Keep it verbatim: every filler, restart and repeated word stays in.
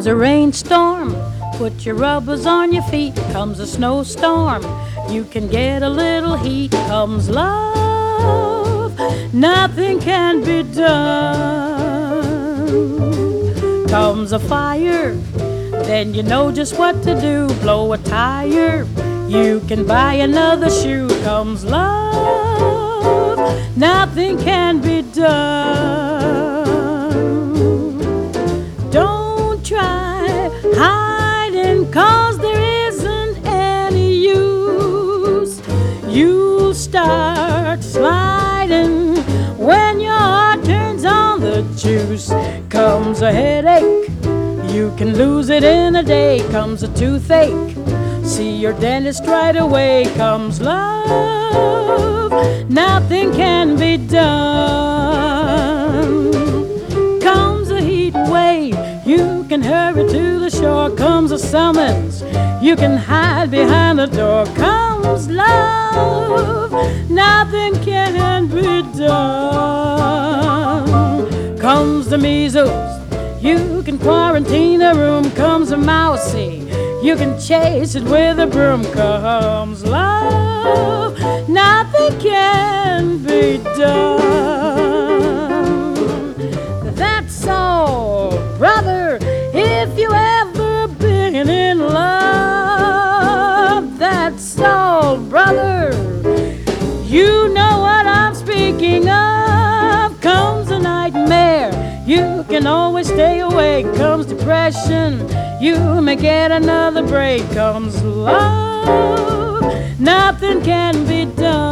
Comes a rainstorm, put your rubbers on your feet. Comes a snowstorm, you can get a little heat. Comes love, nothing can be done. Comes a fire, then you know just what to do. Blow a tire, you can buy another shoe. Comes love, nothing can be done. Don't try hiding, 'cause there isn't any use. You'll start sliding when your heart turns on the juice. Comes a headache, you can lose it in a day. Comes a toothache, see your dentist right away. Comes love, nothing can be done. Comes a heat wave, you can hurry to the shore. Comes a summons, you can hide behind the door. Comes love, nothing can be done. Comes the measles, you can quarantine a room. Comes a mousey, you can chase it with a broom. Comes love, nothing can be done. That's all, brother, if you ever been in love. That's all, brother, you know what I'm speaking of. Comes a nightmare, you can always stay awake. Comes depression, you may get another break. Comes love, nothing can be done.